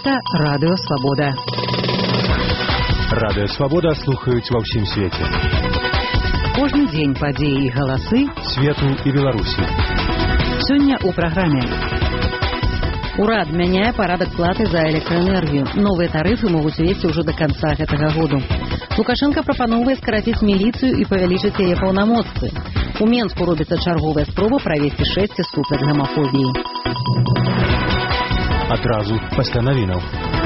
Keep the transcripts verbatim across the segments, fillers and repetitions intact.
Гэта Радыё Свабода. Радыё Свабода слухаюць ва ўсім свеце. Кожны дзень падзеі і галасы свету і Беларусі. Сёння ў праграме. Урад мяняе парадак платы за электраэнергію. Новыя тарыфы могуць увесці ўжо да канца гэтага году. Лукашенко прапаноўвае скараціць міліцыю і павялічыць яе паўнамоцтвы. У Менску робіцца чарговая спроба правесці шэсце супраць гамафобіі. Адразу пасля навінаў.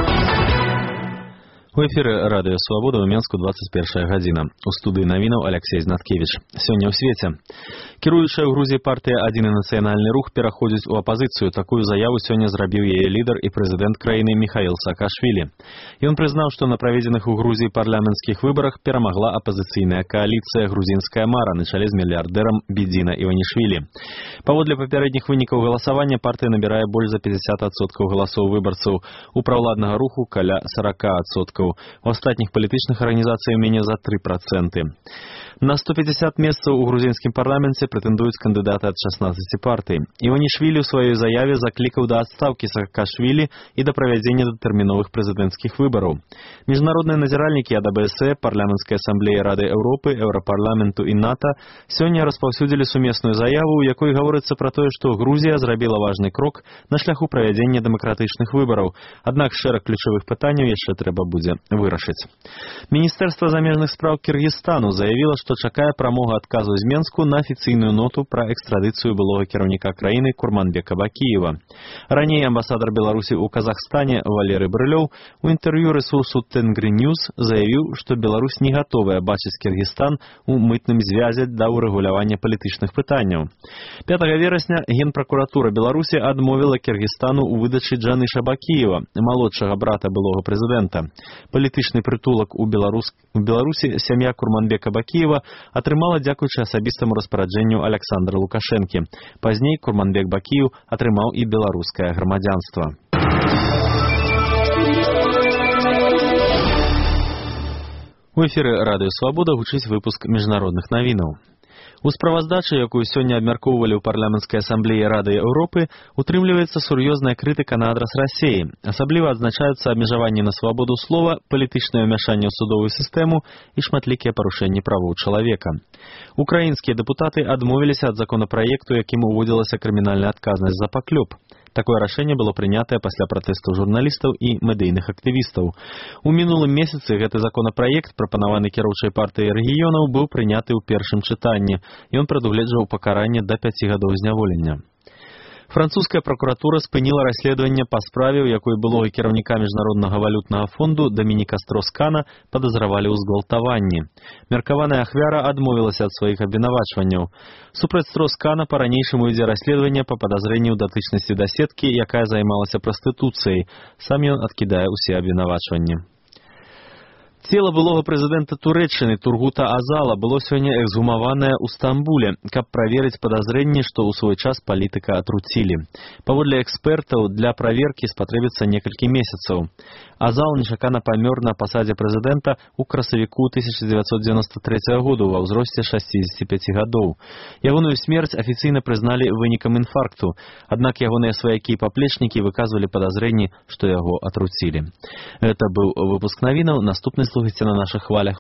У эфіры Радыё Свабода ў Менску двадцать першая гадзіна. У студыі навінаў Алексей Знаткевич. Сёння ў свеце. Кіруючая ў Грузіі партыя «Адзіны нацыянальны рух» пераходзіць у апазіцыю. Такую заяву сёння зрабіў яе лідар і прэзідэнт краіны Михаил Саакашвілі. Ён прызнаў, што на праведзеных у Грузіі парламенцкіх выбарах перамагла апазіцыйная кааліцыя «Грузінская мара» на чале з мільярдэрам Бедзіна Іванішвілі. Паводле папярэдніх вынікаў галасавання партыя набірае больш за пятьдесят адсоткаў галасоў выбарцаў. У праўладнага руху каля сорок адсоткаў. У астатніх палітычных арганізацый меней за три проценты. На сто пятьдесят месцаў у грузінскім парламенце прэтэндуюць кандыдаты ад шаснаццаці партый. Іванішвілі ў сваёй заяве заклікаў да адстаўкі Саакашвілі і да правядзення датэрміновых прэзідэнцкіх выбараў. Міжнародныя назіральнікі ад А Б С Э, Парламенцкай асамблеі Рады Еўропы, Еўрапарламенту і НАТО сёння распаўсюдзілі сумесную заяву, у якой гаворыцца пра тое, што Грузія зрабіла важны крок на шляху правядзення дэмакратычных выбараў. Аднак шэраг ключавых пытанняў яшчэ трэба будзе вырашыць. Міністэрства замежных спраў Кыргызстану заявіла, што чакае прамога адказу з Менску на афіцыйную ноту пра экстрадыцыю былога кіраўніка краіны Курманбека Бакіева. Раней амбасадар Беларусі ў Казахстане Валерый Брылёў у інтэрв'ю рэсурсу Тенгри Ньюс заявіў, што Беларусь не гатовая бачыць Кыргызстан у мытным звязе да ўрэгулявання палітычных пытанняў. пятага верасня Генпракуратура Беларусі адмовіла Кыргызстану ў выдачы Джаныша Бакіева, малодшага брата былога прэзідэнта. Палітычны прытулак у Беларусі сям'я Курманбека Бакіева атрымала дзякуючы асабістаму распараджэнню Александра Лукашэнкі. Пазней Курманбек Бакіев атрымаў і беларускае грамадзянства. У эфіры Радыё Свабода гучыць выпуск міжнародных навінаў. У справаздачы, якую сёння абмяркоўвалі ў парламенцкай асамблеі Рады Еўропы, утрымліваецца сур'ёзная крытыка на адрас Расіі. Асабліва адзначаюцца абмежаванні на свабоду слова, палітычнае ўмяшанне ў судовую сістэму і шматлікія парушэнні правоў чалавека. Украінскія дэпутаты адмовіліся ад законапраекту, якім уводзілася крымінальная адказнасць за паклёп. Такое рашэнне было прынятае пасля пратэстаў журналістаў і медыйных актывістаў. У мінулым месяцы гэты законапраект, прапанаваны кіроўчай партыяй рэгіёнаў, быў прыняты ў першым чытанні. Ён прадугледжваў пакаранне да пяці гадоў зняволення. Французская прокуратура спыніла расследаванне па справе, у якой былога кіраўніка Міжнароднага валютнага фонду Дамініка Строскана падазравалі ў згвалтаванні. Меркаваная ахвяра адмовілася ад сваіх абвінавачванняў. Супраць Строскана па-ранейшаму ідзе расследаванне па падазрэнні ў датычнасці да сеткі, якая займалася прастытуцыяй. Сам ён адкідае ўсе абвінавачванні. Цела былога прэзідэнта Турэччыны Тургута Азала было сёння эксгумаванае ў Стамбуле, каб праверыць падазрэнні, што ў свой час палітыка атруцілі. Паводле экспертаў, для праверкі спатрэбіцца некалькі месяцаў. Азал нечакана памёр на пасадзе прэзідэнта ў красавіку тысяча дзевяцьсот дзевяносто трэцяга году ва ўзросце шасцідзесяці пяці гадоў. Ягоную смерць афіцыйна прызналі вынікам інфаркту, аднак ягоныя сваякі і паплечнікі выказвалі падазрэнні, што яго атруцілі. Гэта быў выпуск навінаў. Наступны слухайце на нашых хвалях